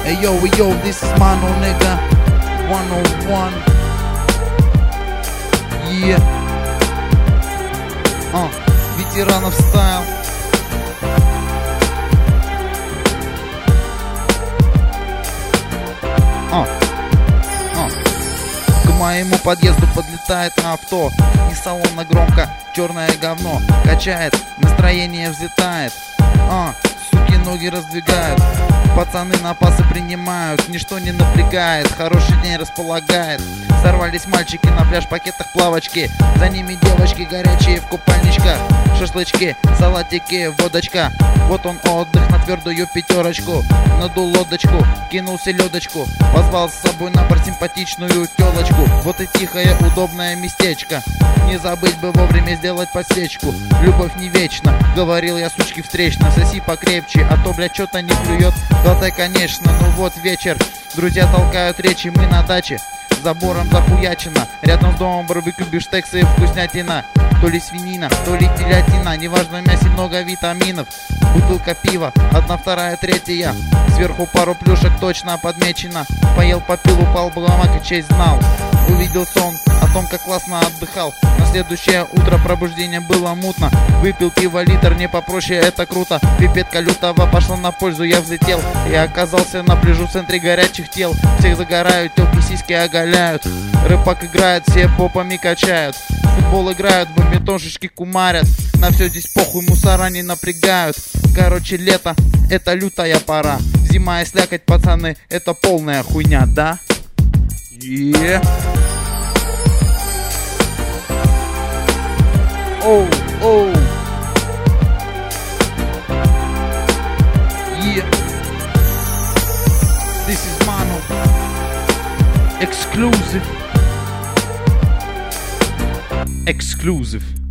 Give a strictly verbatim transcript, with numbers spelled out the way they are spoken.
Hey yo, yo, this is Mano nigga one oh one. Yeah. Uh, ветеранов стайл. Uh. Uh. К моему подъезду подлетает авто. Из салона громко черное говно качает, настроение взлетает. А, суки ноги раздвигают, пацаны напасы принимают, ничто не напрягает, хороший день располагает. Сорвались мальчики на пляж в пакетах плавочки, за ними девочки горячие в купальничках. Шашлычки, салатики, водочка. Вот он отдых на твердую пятерочку. Надул лодочку, кинул селедочку, позвал с собой на борт симпатичную телочку. Вот и тихое удобное местечко, не забыть бы вовремя сделать подсечку. Любовь не вечна, говорил я сучки встречно. Соси покрепче, а то, блядь, что-то не клюет. Да-то, конечно, ну вот вечер, друзья толкают речи, мы на даче. Забором захуячено, рядом с домом барбекю, бифштексы и вкуснятина. То ли свинина, то ли телятина, неважно, в мясе много витаминов. Бутылка пива, одна, вторая, третья, сверху пару плюшек точно подмечено. Поел, попил, упал, баламак и честь знал. Увидел сон о том, как классно отдыхал. На следующее утро пробуждение было мутно. Выпил пиво литр, не попроще, это круто. Пипетка лютого пошла на пользу, я взлетел и оказался на пляжу в центре горячих тел. Всех загорают, телки сиськи оголяют. Рыбак играет, все попами качают. Футбол играют, бомбетошечки кумарят. На все здесь похуй, мусора не напрягают. Короче, лето, это лютая пора. Зима и слякоть, пацаны, это полная хуйня, да? Yeah. Oh, oh. Yeah. This is Mano. Exclusive. Exclusive.